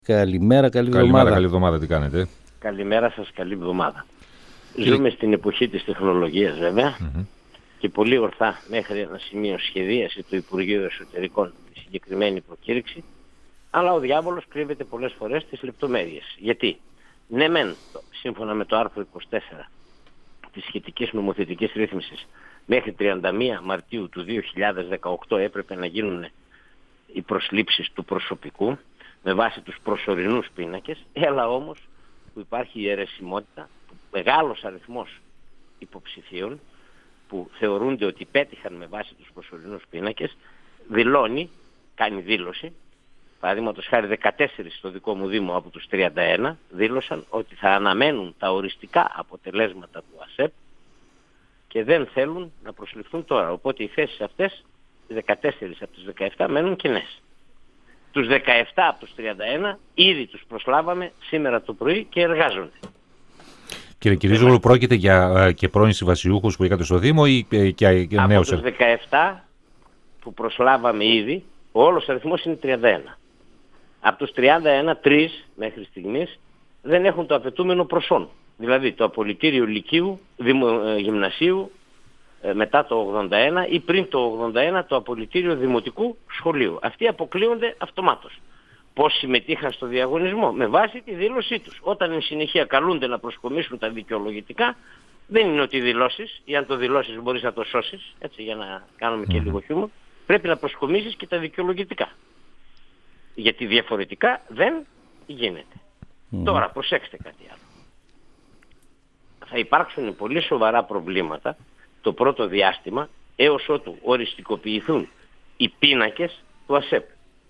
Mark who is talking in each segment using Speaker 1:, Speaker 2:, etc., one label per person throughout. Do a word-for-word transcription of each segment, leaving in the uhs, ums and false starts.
Speaker 1: Καλημέρα, καλή εβδομάδα.
Speaker 2: Καλημέρα, καλή εβδομάδα, τι κάνετε?
Speaker 3: Καλημέρα σας, καλή εβδομάδα. Κύριε... Ζούμε στην εποχή της τεχνολογίας βέβαια mm-hmm. και πολύ ορθά μέχρι ένα σημείο σχεδίασε το Υπουργείο Εσωτερικών τη συγκεκριμένη προκήρυξη, αλλά ο διάβολος κρύβεται πολλές φορές στις λεπτομέρειες. Γιατί, ναι μεν, σύμφωνα με το άρθρο είκοσι τέσσερα της σχετικής νομοθετικής ρύθμισης, μέχρι τριάντα μία Μαρτίου του δύο χιλιάδες δεκαοκτώ έπρεπε να γίνουν οι προσλήψεις του προσωπικού με βάση τους προσωρινούς πίνακες, έλα όμως που υπάρχει η αιρεσιμότητα, μεγάλος αριθμός υποψηφίων που θεωρούνται ότι πέτυχαν με βάση τους προσωρινούς πίνακες, δηλώνει, κάνει δήλωση, παραδείγματος χάρη δεκατέσσερις στο δικό μου Δήμο από τους τριάντα ένα δήλωσαν ότι θα αναμένουν τα οριστικά αποτελέσματα του ΑΣΕΠ και δεν θέλουν να προσληφθούν τώρα. Οπότε οι θέσεις αυτές, οι δεκατέσσερις από τις δεκαεπτά μένουν κενές. Τους δεκαεπτά από τους τριάντα ένα ήδη τους προσλάβαμε σήμερα το πρωί και εργάζονται.
Speaker 2: Κύριε Κυρίζογλου, πρόκειται για και πρώην συμβασιούχους που είχατε στο Δήμο ή και νέους?
Speaker 3: Από τους δεκαεπτά που προσλάβαμε ήδη, ο όλος αριθμός είναι τριάντα ένα. Από τους τριάντα ένα, τρεις μέχρι στιγμής δεν έχουν το απαιτούμενο προσόν. Δηλαδή το απολυτήριο λυκείου, δημο, γυμνασίου, μετά το ογδόντα ένα ή πριν το ογδόντα ένα το απολυτήριο δημοτικού σχολείου. Αυτοί αποκλείονται αυτομάτως. Πώς συμμετείχαν στο διαγωνισμό? Με βάση τη δήλωσή τους. Όταν εν συνεχεία καλούνται να προσκομίσουν τα δικαιολογητικά, δεν είναι ότι δηλώσεις, ή αν το δηλώσεις μπορείς να το σώσεις, έτσι για να κάνουμε και λίγο χιούμορ, πρέπει να προσκομίσεις και τα δικαιολογητικά. Γιατί διαφορετικά δεν γίνεται. Mm. Τώρα προσέξτε κάτι άλλο. Θα υπάρξουν πολύ σοβαρά προβλήματα το πρώτο διάστημα έως ότου οριστικοποιηθούν οι πίνακες του ΑΣΕΠ.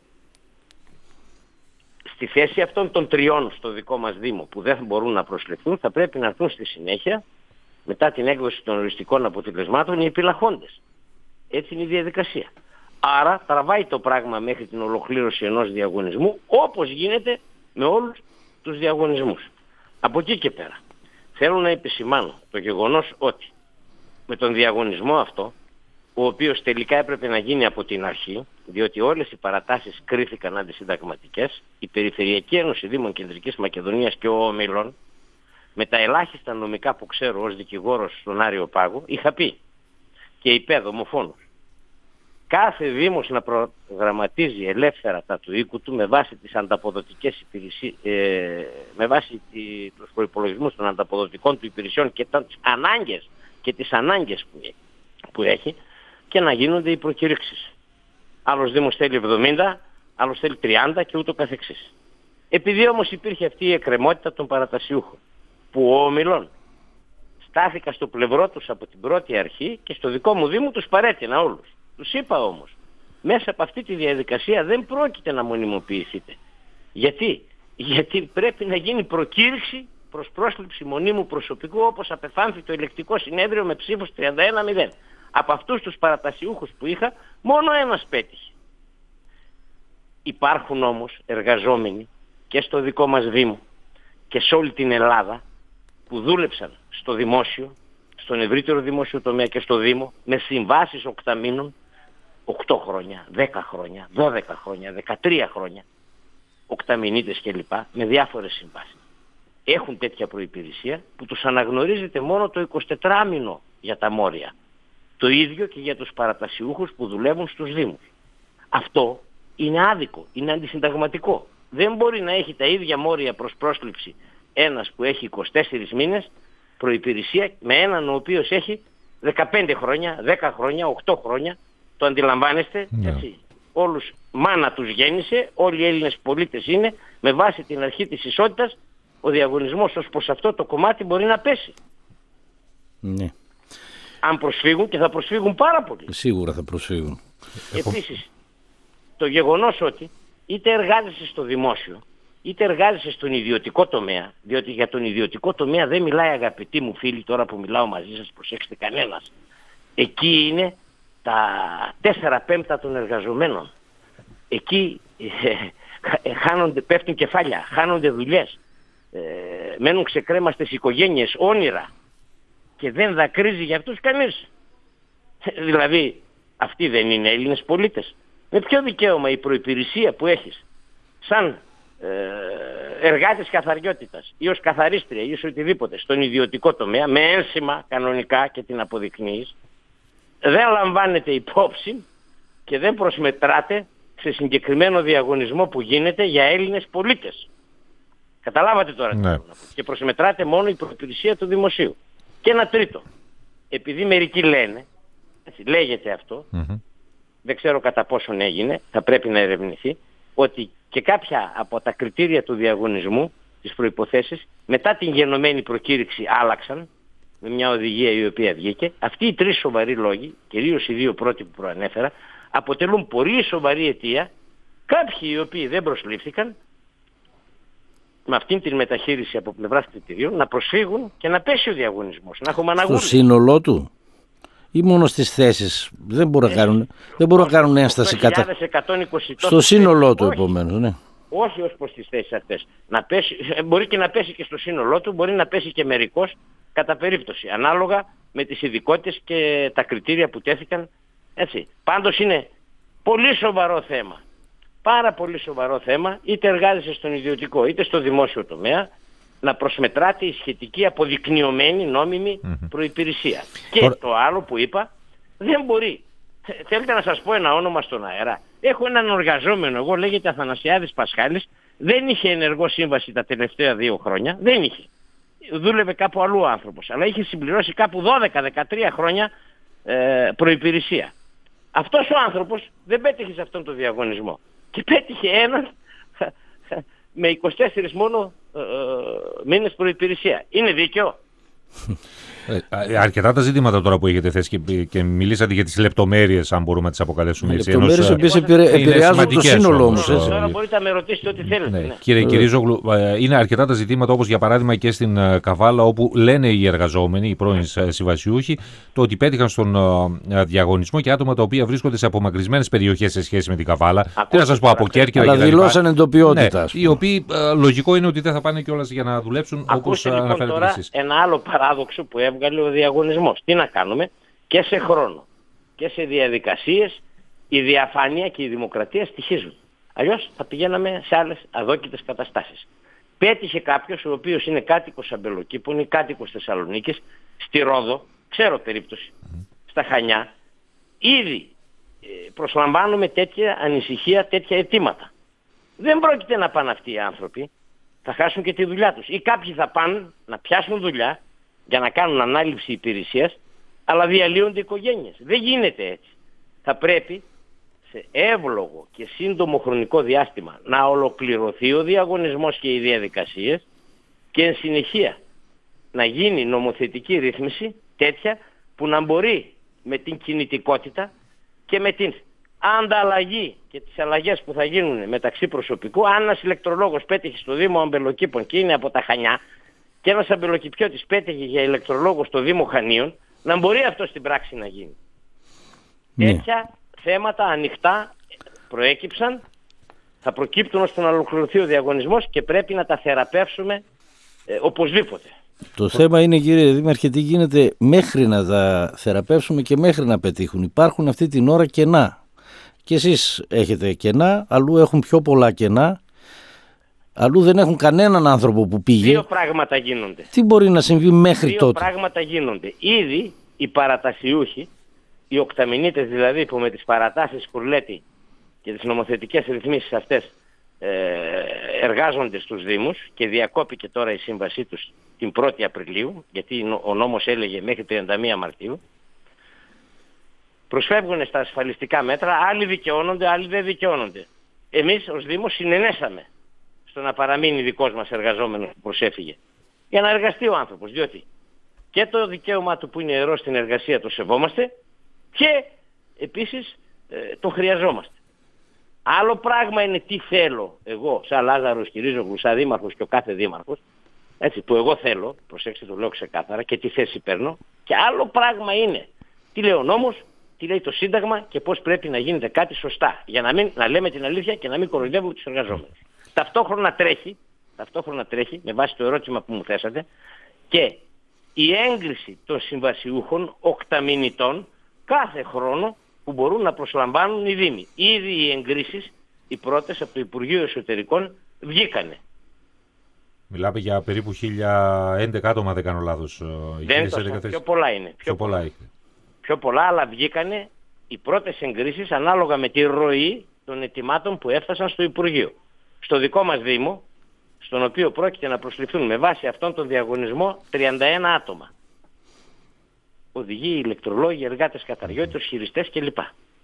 Speaker 3: Στη θέση αυτών των τριών στο δικό μας Δήμο που δεν μπορούν να προσληφθούν, θα πρέπει να έρθουν στη συνέχεια, μετά την έκδοση των οριστικών αποτελεσμάτων, οι επιλαχόντες. Έτσι είναι η διαδικασία. Άρα τραβάει το πράγμα μέχρι την ολοκλήρωση ενός διαγωνισμού, όπως γίνεται με όλους τους διαγωνισμούς. Από εκεί και πέρα θέλω να επισημάνω το γεγονός ότι με τον διαγωνισμό αυτό, ο οποίος τελικά έπρεπε να γίνει από την αρχή, διότι όλες οι παρατάσεις κρίθηκαν αντισυνταγματικές, η Περιφερειακή Ένωση Δήμων Κεντρικής Μακεδονίας και ο Ομιλών, με τα ελάχιστα νομικά που ξέρω ως δικηγόρος στον Άριο Πάγο, είχα πει και είπε ομοφόνος, κάθε Δήμος να προγραμματίζει ελεύθερα τα του οίκου του με βάση τις ανταποδοτικές υπηρεσίες, ε, με βάση τους προϋπολογισμούς των ανταποδοτικών του υπηρεσιών και τις ανάγκες και τις ανάγκες που έχει, που έχει και να γίνονται οι προκηρύξεις. Άλλος Δήμος θέλει εβδομήντα, άλλος θέλει τριάντα και ούτω καθεξής. Επειδή όμως υπήρχε αυτή η εκκρεμότητα των παρατασιούχων, που ο Ομιλών στάθηκα στο πλευρό τους από την πρώτη αρχή και στο δικό μου Δήμο τους παρέτεινα όλους. Τους είπα όμως, μέσα από αυτή τη διαδικασία δεν πρόκειται να μονιμοποιηθείτε. Γιατί? Γιατί πρέπει να γίνει προκήρυξη προς πρόσληψη μονίμου προσωπικού, όπως απεφάνθη το ελεκτικό συνέδριο με ψήφους τριάντα ένα μηδέν. Από αυτούς τους παρατασιούχους που είχα, μόνο ένας πέτυχε. Υπάρχουν όμως εργαζόμενοι και στο δικό μας Δήμο και σε όλη την Ελλάδα που δούλεψαν στο δημόσιο, στον ευρύτερο δημόσιο τομέα και στο Δήμο με συμβάσεις οκταμήνων, οκτώ χρόνια, δέκα χρόνια, δώδεκα χρόνια, δεκατρία χρόνια, οκταμηνίτες κλπ. Με διάφορες συμβάσεις. Έχουν τέτοια προϋπηρεσία που τους αναγνωρίζεται μόνο το εικοσιτετράμηνο για τα μόρια. Το ίδιο και για τους παρατασιούχους που δουλεύουν στους Δήμους. Αυτό είναι άδικο, είναι αντισυνταγματικό. Δεν μπορεί να έχει τα ίδια μόρια προς πρόσληψη ένας που έχει είκοσι τέσσερις μήνες προϋπηρεσία με έναν ο οποίος έχει δεκαπέντε χρόνια, δέκα χρόνια, οκτώ χρόνια. Το αντιλαμβάνεστε? Yeah. Έτσι. Όλους μάνα τους γέννησε, όλοι οι Έλληνες πολίτες είναι, με βάση την αρχή της ισότητας, ο διαγωνισμός ως προς αυτό το κομμάτι μπορεί να πέσει.
Speaker 1: Ναι.
Speaker 3: Αν προσφύγουν, και θα προσφύγουν πάρα πολύ.
Speaker 1: Σίγουρα θα προσφύγουν.
Speaker 3: Επίσης, το γεγονός ότι είτε εργάζεσαι στο δημόσιο, είτε εργάζεσαι στον ιδιωτικό τομέα, διότι για τον ιδιωτικό τομέα δεν μιλάει, αγαπητοί μου φίλοι, τώρα που μιλάω μαζί σας, προσέξτε κανένας. Εκεί είναι τα τέσσερα πέμπτα των εργαζομένων. Εκεί ε, χάνονται, πέφτουν κεφάλια, χάνονται δουλειές, ε, μένουν ξεκρέμαστες οικογένειες, όνειρα και δεν δακρύζει για αυτούς κανείς. Δηλαδή αυτοί δεν είναι Έλληνες πολίτες? Με ποιο δικαίωμα η προϋπηρεσία που έχεις σαν εργάτης καθαριότητας ή ως καθαρίστρια ή ως οτιδήποτε στον ιδιωτικό τομέα με ένσημα κανονικά και την αποδεικνύεις, δεν λαμβάνεται υπόψη και δεν προσμετράτε σε συγκεκριμένο διαγωνισμό που γίνεται για Έλληνες πολίτες. Καταλάβατε τώρα τι
Speaker 2: ναι.
Speaker 3: θέλω να πω. Και προσμετράτε μόνο η προϋπηρεσία του δημοσίου. Και ένα τρίτο. Επειδή μερικοί λένε, έτσι, λέγεται αυτό,
Speaker 2: Mm-hmm.
Speaker 3: δεν ξέρω κατά πόσον έγινε, θα πρέπει να ερευνηθεί, ότι και κάποια από τα κριτήρια του διαγωνισμού, τις προϋποθέσεις, μετά την γενομένη προκήρυξη άλλαξαν, με μια οδηγία η οποία βγήκε. Αυτοί οι τρεις σοβαροί λόγοι, κυρίως οι δύο πρώτοι που προανέφερα, αποτελούν πολύ σοβαρή αιτία κάποιοι οι οποίοι δεν προσλήφθηκαν με αυτήν την μεταχείριση από πλευράς κριτηρίων να προσφύγουν και να πέσει ο διαγωνισμός, να έχουμε αναγούλη.
Speaker 1: Στο σύνολό του ή μόνο στις θέσεις? Δεν μπορούν να κάνουν, δεν μπορούν να κάνουν ένσταση κατά... Στο σύνολό του επομένως, ναι.
Speaker 3: Όχι ως προς τις θέσεις αυτές. Να πέσει, μπορεί και να πέσει και στο σύνολό του, μπορεί να πέσει και μερικώς κατά περίπτωση, ανάλογα με τις ειδικότητες και τα κριτήρια που τέθηκαν. Έτσι. Πάντως είναι πολύ σοβαρό θέμα. Πάρα πολύ σοβαρό θέμα, είτε εργάζεσαι στον ιδιωτικό είτε στο δημόσιο τομέα, να προσμετράτε η σχετική αποδεικνυωμένη νόμιμη mm-hmm. προϋπηρεσία. Και Τώρα... το άλλο που είπα, δεν μπορεί. Θέλετε να σας πω ένα όνομα στον αέρα? Έχω έναν εργαζόμενο, εγώ λέγεται Αθανασιάδης Πασχάλης, δεν είχε ενεργό σύμβαση τα τελευταία δύο χρόνια, δεν είχε. Δούλευε κάπου αλλού ο άνθρωπος, αλλά είχε συμπληρώσει κάπου δώδεκα δεκατρία χρόνια ε, προϋπηρεσία. Αυτός ο άνθρωπος δεν πέτυχε σε αυτόν τον διαγωνισμό. Και πέτυχε έναν με είκοσι τέσσερις μόνο ε, ε, μήνες προϋπηρεσία. Είναι δίκαιο?
Speaker 2: Ε, αρκετά τα ζητήματα τώρα που έχετε θέσει και, και μιλήσατε για τις λεπτομέρειες, αν μπορούμε να τις αποκαλέσουμε έτσι.
Speaker 1: Λεπτομέρειες οι οποίες επηρεάζουν το σύνολο όμως.
Speaker 3: Τώρα, τώρα μπορείτε να με ρωτήσετε ό,τι θέλετε.
Speaker 2: Ναι.
Speaker 3: Ναι.
Speaker 2: Κύριε Κυρίζογλου, είναι αρκετά τα ζητήματα, όπως για παράδειγμα και στην Καβάλα, όπου λένε οι εργαζόμενοι, οι πρώην συμβασιούχοι, το ότι πέτυχαν στον διαγωνισμό και άτομα τα οποία βρίσκονται σε απομακρυσμένες περιοχές σε σχέση με την Καβάλα. Τι να σας πω, από Κέρκυρα.
Speaker 1: Αλλά δηλώσαν εντοπιότητα.
Speaker 2: Ναι, οι οποίοι λογικό είναι ότι δεν θα πάνε κιόλας για να δουλέψουν όπως αναφέρετε εσείς.
Speaker 3: Ένα άλλο παράδοξο που έβγαλε ο διαγωνισμός. Τι να κάνουμε? Και σε χρόνο και σε διαδικασίες η διαφάνεια και η δημοκρατία στοιχίζουν. Αλλιώς θα πηγαίναμε σε άλλες αδόκητες καταστάσεις. Πέτυχε κάποιος ο οποίος είναι κάτοικος Αμπελοκήπων ή κάτοικος Θεσσαλονίκης, στη Ρόδο, ξέρω περίπτωση, mm. στα Χανιά, ήδη ε, προσλαμβάνουμε τέτοια ανησυχία, τέτοια αιτήματα. Δεν πρόκειται να πάνε αυτοί οι άνθρωποι, θα χάσουν και τη δουλειά τους. Ή κάποιοι θα πάνε να πιάσουν δουλειά για να κάνουν ανάληψη υπηρεσίας, αλλά διαλύονται οικογένειες. Δεν γίνεται έτσι. Θα πρέπει σε εύλογο και σύντομο χρονικό διάστημα να ολοκληρωθεί ο διαγωνισμός και οι διαδικασίες και εν συνεχεία να γίνει νομοθετική ρύθμιση τέτοια που να μπορεί με την κινητικότητα και με την ανταλλαγή και τις αλλαγές που θα γίνουν μεταξύ προσωπικού, αν ένας ηλεκτρολόγος πέτυχε στο Δήμο Αμπελοκήπων και είναι από τα Χανιά και ένας αμπελοκηπιώτης πέτυχε για ηλεκτρολόγο στο Δήμο Χανίων, να μπορεί αυτό στην πράξη να γίνει. Ναι. Τέτοια θέματα ανοιχτά προέκυψαν, θα προκύπτουν ώστε να ολοκληρωθεί ο διαγωνισμός και πρέπει να τα θεραπεύσουμε ε, οπωσδήποτε.
Speaker 1: Το θέμα είναι, κύριε Δήμαρχε, τι γίνεται μέχρι να τα θεραπεύσουμε και μέχρι να πετύχουν. Υπάρχουν αυτή την ώρα κενά. Και εσείς έχετε κενά, αλλού έχουν πιο πολλά κενά, αλλού δεν έχουν κανέναν άνθρωπο που πήγε.
Speaker 3: Δύο πράγματα γίνονται.
Speaker 1: Τι μπορεί να συμβεί μέχρι
Speaker 3: Δύο
Speaker 1: τότε?
Speaker 3: Δύο πράγματα γίνονται. Ήδη οι παρατασιούχοι, οι οκταμηνίτες δηλαδή που με τις παρατάσεις Κουρλέτη και τις νομοθετικές ρυθμίσεις αυτές ε, εργάζονται στους Δήμους και διακόπηκε τώρα η σύμβασή τους την πρώτη Απριλίου, γιατί ο νόμος έλεγε μέχρι τριάντα μία Μαρτίου, προσφεύγουν στα ασφαλιστικά μέτρα, άλλοι δικαιώνονται, άλλοι δεν δικαιώνονται. Εμείς ως Δήμος συνενέσαμε στο να παραμείνει δικός μας εργαζόμενος που προσέφυγε, για να εργαστεί ο άνθρωπος, διότι και το δικαίωμά του που είναι ιερό στην εργασία το σεβόμαστε και επίσης ε, το χρειαζόμαστε. Άλλο πράγμα είναι τι θέλω εγώ σαν Λάζαρος Κυρίζογλου, σαν δήμαρχος και ο κάθε δήμαρχος, έτσι, που εγώ θέλω, προσέξτε το λέω ξεκάθαρα, και τι θέση παίρνω, και άλλο πράγμα είναι τι λέει ο νόμος, τι λέει το Σύνταγμα και πώς πρέπει να γίνεται κάτι σωστά, για να, μην, να λέμε την αλήθεια και να μην κοροϊδεύουμε τους εργαζόμενους. Ταυτόχρονα τρέχει, ταυτόχρονα τρέχει, με βάση το ερώτημα που μου θέσατε, και η έγκριση των συμβασιούχων οκταμηνητών κάθε χρόνο που μπορούν να προσλαμβάνουν οι Δήμοι. Ήδη οι εγκρίσεις, οι πρώτες από το Υπουργείο Εσωτερικών βγήκανε.
Speaker 2: Μιλάμε για περίπου χίλια έντεκα άτομα, δεν κάνω λάθος.
Speaker 3: Δεν τόσο, πιο πολλά είναι. Πιο,
Speaker 2: πιο πολλά, πολλά.
Speaker 3: Πιο πολλά, αλλά βγήκανε οι πρώτες εγκρίσεις ανάλογα με τη ροή των αιτημάτων που έφτασαν στο Υπουργείο. Στο δικό μας Δήμο, στον οποίο πρόκειται να προσληφθούν με βάση αυτόν τον διαγωνισμό τριάντα ένα άτομα. Οδηγοί, ηλεκτρολόγοι, εργάτες καταριώτες, χειριστές κλπ.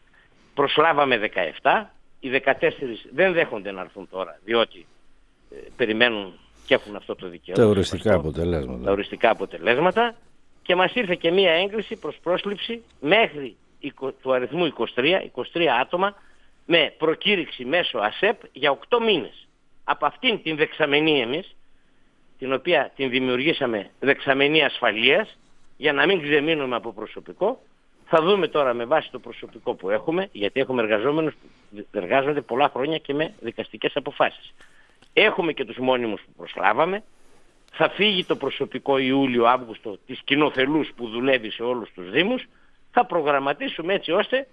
Speaker 3: Προσλάβαμε δεκαεπτά, οι δεκατέσσερις δεν δέχονται να έρθουν τώρα, διότι ε, περιμένουν και έχουν αυτό το δικαίωμα.
Speaker 1: Τα οριστικά αποτελέσματα.
Speaker 3: Τα οριστικά αποτελέσματα και μας ήρθε και μία έγκριση προς πρόσληψη μέχρι του αριθμού είκοσι τρία, είκοσι τρία άτομα με προκήρυξη μέσω ΑΣΕΠ για οκτώ μήνες. Από αυτήν την δεξαμενή εμείς, την οποία την δημιουργήσαμε δεξαμενή ασφαλείας, για να μην ξεμείνουμε από προσωπικό, θα δούμε τώρα με βάση το προσωπικό που έχουμε, γιατί έχουμε εργαζόμενους που εργάζονται πολλά χρόνια και με δικαστικές αποφάσεις. Έχουμε και τους μόνιμους που προσλάβαμε. Θα φύγει το προσωπικό Ιούλιο-Αύγουστο της κοινοθελούς που δουλεύει σε όλους τους Δήμους. Θα προγραμματίσουμε έτσι ώστε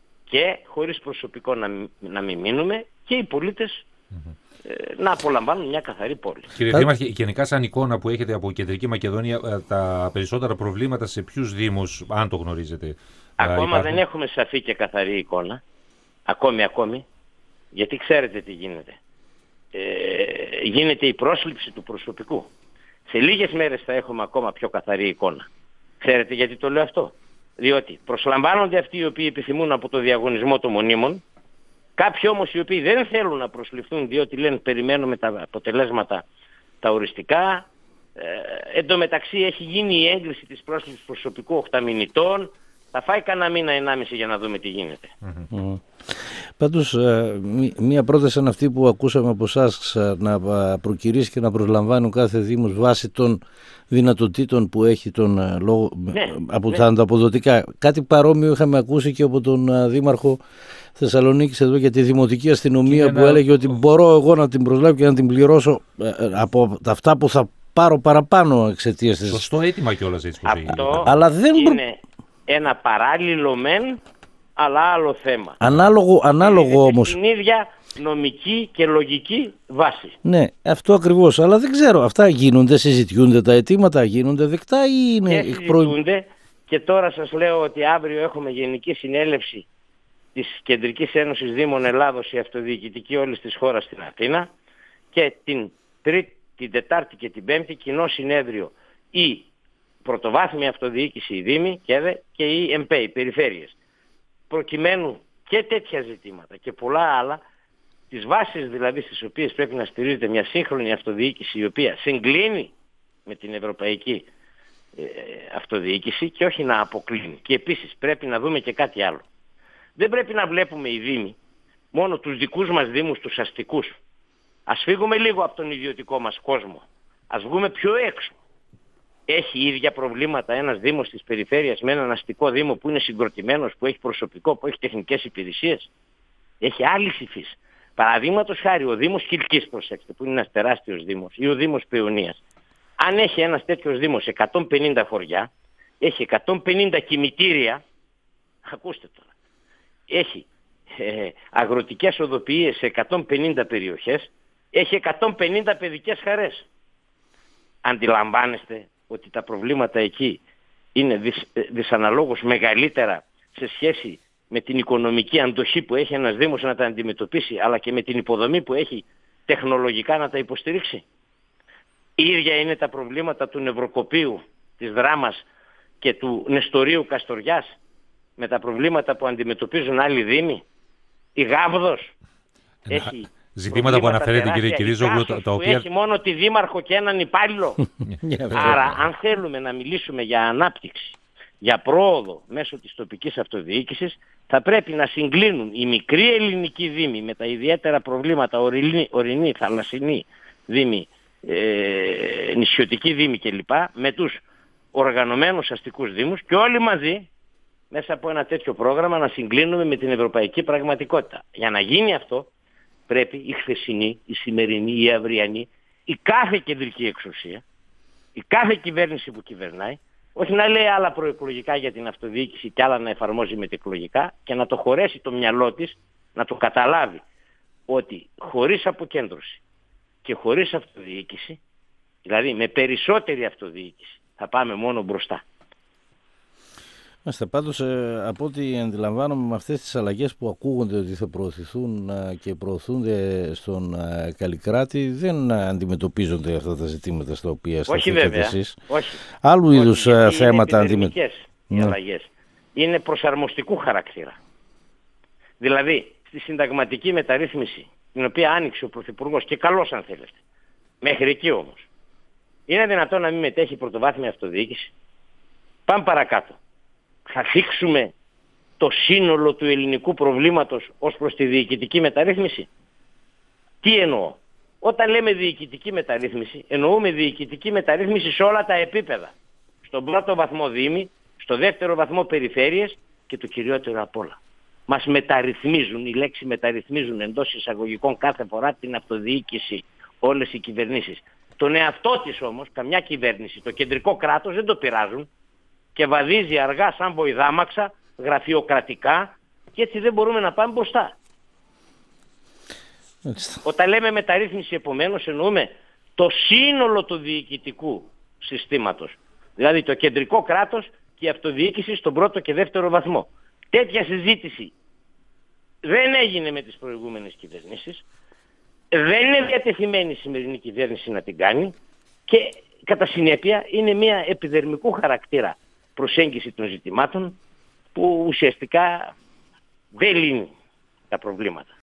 Speaker 3: και χωρίς προσωπικό να, να μην μείνουμε και οι πολίτες mm-hmm. ε, να απολαμβάνουν μια καθαρή πόλη.
Speaker 2: Κύριε Δήμαρχε, γενικά σαν εικόνα που έχετε από Κεντρική Μακεδονία, τα περισσότερα προβλήματα σε ποιους Δήμους, αν το γνωρίζετε?
Speaker 3: Ακόμα
Speaker 2: υπάρχουν?
Speaker 3: Δεν έχουμε σαφή και καθαρή εικόνα. Ακόμη, ακόμη. Γιατί ξέρετε τι γίνεται. Ε, γίνεται η πρόσληψη του προσωπικού. Σε λίγες μέρες θα έχουμε ακόμα πιο καθαρή εικόνα. Ξέρετε γιατί το λέω αυτό? Διότι προσλαμβάνονται αυτοί οι οποίοι επιθυμούν από το διαγωνισμό των μονίμων, κάποιοι όμως οι οποίοι δεν θέλουν να προσληφθούν διότι λένε περιμένουμε τα αποτελέσματα τα οριστικά. Ε, εν τω μεταξύ έχει γίνει η έγκριση της πρόσληψης προσωπικού οχταμηνητών. Θα φάει κανένα μήνα ενάμιση για να δούμε τι γίνεται.
Speaker 1: Mm-hmm. Πάντως μία πρόταση σαν αυτή που ακούσαμε από εσάς να προκυρήσει και να προσλαμβάνει κάθε Δήμος βάσει των δυνατοτήτων που έχει τον λόγο,
Speaker 3: ναι,
Speaker 1: από
Speaker 3: ναι.
Speaker 1: τα ανταποδοτικά. Κάτι παρόμοιο είχαμε ακούσει και από τον Δήμαρχο Θεσσαλονίκης εδώ για τη Δημοτική Αστυνομία που ένα... έλεγε ότι μπορώ εγώ να την προσλάβω και να την πληρώσω από αυτά που θα πάρω παραπάνω εξαιτίας της.
Speaker 2: Σωστό αίτημα κιόλας έτσι πως έγινε.
Speaker 1: Αλλά δεν
Speaker 3: είναι ένα παράλληλο μεν, αλλά άλλο θέμα.
Speaker 1: Ανάλογο, ανάλογο όμως.
Speaker 3: Στην ίδια νομική και λογική βάση.
Speaker 1: Ναι, αυτό ακριβώς. Αλλά δεν ξέρω, αυτά γίνονται, συζητιούνται τα αιτήματα, γίνονται δεκτά ή είναι...
Speaker 3: Και συζητιούνται και τώρα σας λέω ότι αύριο έχουμε Γενική Συνέλευση της Κεντρικής Ένωσης Δήμων Ελλάδος, η αυτοδιοικητική όλης της χώρας στην Αθήνα, και την Τρίτη, την Τετάρτη και την Πέμπτη κοινό συνέδριο η πρωτοβάθμια αυτοδιοίκηση, η Δήμη και, και η ΕΜΠΕ, οι περιφέρειες. Προκειμένου και τέτοια ζητήματα και πολλά άλλα, τις βάσεις δηλαδή στις οποίες πρέπει να στηρίζεται μια σύγχρονη αυτοδιοίκηση η οποία συγκλίνει με την ευρωπαϊκή ε, αυτοδιοίκηση και όχι να αποκλίνει. Και επίσης πρέπει να δούμε και κάτι άλλο. Δεν πρέπει να βλέπουμε οι Δήμοι μόνο τους δικούς μας Δήμους, τους αστικούς. Ας φύγουμε λίγο από τον ιδιωτικό μας κόσμο. Ας βγούμε πιο έξω. Έχει ίδια προβλήματα ένας Δήμος της περιφέρειας με έναν αστικό Δήμο που είναι συγκροτημένος, που έχει προσωπικό, που έχει τεχνικές υπηρεσίες? Έχει άλλη υφής. Παραδείγματος χάρη ο Δήμος Κιλκής, προσέξτε, που είναι ένας τεράστιος Δήμος, ή ο Δήμος Παιωνίας. Αν έχει ένας τέτοιος Δήμος εκατόν πενήντα χωριά, έχει εκατόν πενήντα κημητήρια, ακούστε τώρα, έχει ε, αγροτικές οδοποιίες σε εκατόν πενήντα περιοχές, έχει εκατόν πενήντα παιδικές χαρές. Αντιλαμβάνεστε ότι τα προβλήματα εκεί είναι δυσ, δυσαναλόγως μεγαλύτερα σε σχέση με την οικονομική αντοχή που έχει ένας Δήμος να τα αντιμετωπίσει, αλλά και με την υποδομή που έχει τεχνολογικά να τα υποστηρίξει. Η ίδια είναι τα προβλήματα του Νευροκοπίου, της Δράμας και του Νεστορίου Καστοριάς με τα προβλήματα που αντιμετωπίζουν άλλοι Δήμοι. Η Γάβδος
Speaker 2: Ένα...
Speaker 3: έχει...
Speaker 2: Ζητήματα που αναφέρετε κύριε Κυρίζογλου, τα, τα οποία...
Speaker 3: έχει μόνο τη δήμαρχο και έναν υπάλληλο. Άρα αν θέλουμε να μιλήσουμε για ανάπτυξη, για πρόοδο μέσω της τοπικής αυτοδιοίκησης, θα πρέπει να συγκλίνουν οι μικροί ελληνικοί δήμοι με τα ιδιαίτερα προβλήματα, ορεινή, ορεινή θαλασσινή δήμοι, ε, νησιωτικοί δήμοι κλπ, με τους οργανωμένους αστικούς δήμους και όλοι μαζί μέσα από ένα τέτοιο πρόγραμμα να συγκλίνουμε με την ευρωπαϊκή πραγματικότητα. Για να γίνει αυτό πρέπει η χθεσινή, η σημερινή, η αυριανή, η κάθε κεντρική εξουσία, η κάθε κυβέρνηση που κυβερνάει, όχι να λέει άλλα προεκλογικά για την αυτοδιοίκηση και άλλα να εφαρμόζει μετεκλογικά, και να το χωρέσει το μυαλό της, να το καταλάβει ότι χωρίς αποκέντρωση, και χωρίς αυτοδιοίκηση, δηλαδή με περισσότερη αυτοδιοίκηση, θα πάμε μόνο μπροστά.
Speaker 1: Μάλιστα, πάντως ε, από ό,τι αντιλαμβάνομαι με αυτές τις αλλαγές που ακούγονται ότι θα προωθηθούν ε, και προωθούνται στον ε, Καλλικράτη, δεν ε, αντιμετωπίζονται αυτά τα ζητήματα στα οποία σταθήκατε εσείς.
Speaker 3: Όχι.
Speaker 1: Άλλου
Speaker 3: Όχι,
Speaker 1: είδους ε, θέματα
Speaker 3: αντιμετωπίζονται. Είναι οι
Speaker 1: ναι.
Speaker 3: αλλαγές. Είναι προσαρμοστικού χαρακτήρα. Δηλαδή, στη συνταγματική μεταρρύθμιση, την οποία άνοιξε ο Πρωθυπουργός, και καλώς αν θέλετε, μέχρι εκεί όμως, είναι δυνατόν να μην μετέχει η πρωτοβάθμια αυτοδιοίκηση? Πάμε παρακάτω. Θα θίξουμε το σύνολο του ελληνικού προβλήματος ως προς τη διοικητική μεταρρύθμιση? Τι εννοώ? Όταν λέμε διοικητική μεταρρύθμιση, εννοούμε διοικητική μεταρρύθμιση σε όλα τα επίπεδα. Στον πρώτο βαθμό δήμοι, στο δεύτερο βαθμό περιφέρειες και το κυριότερο απ' όλα. Μας μεταρρυθμίζουν, η λέξη μεταρρυθμίζουν εντός εισαγωγικών κάθε φορά την αυτοδιοίκηση όλες οι κυβερνήσεις. Τον εαυτό της όμως, καμιά κυβέρνηση, το κεντρικό κράτος δεν το πειράζουν και βαδίζει αργά σαν βοηδάμαξα, γραφειοκρατικά, και έτσι δεν μπορούμε να πάμε μπροστά. Έτσι. Όταν λέμε μεταρρύθμιση, επομένως, εννοούμε το σύνολο του διοικητικού συστήματος. Δηλαδή το κεντρικό κράτος και η αυτοδιοίκηση στον πρώτο και δεύτερο βαθμό. Τέτοια συζήτηση δεν έγινε με τις προηγούμενες κυβερνήσεις, δεν είναι διατεθειμένη η σημερινή κυβέρνηση να την κάνει και κατά συνέπεια είναι μια επιδερμικού χαρακτήρα προσέγγιση των ζητημάτων που ουσιαστικά δεν λύνει τα προβλήματα.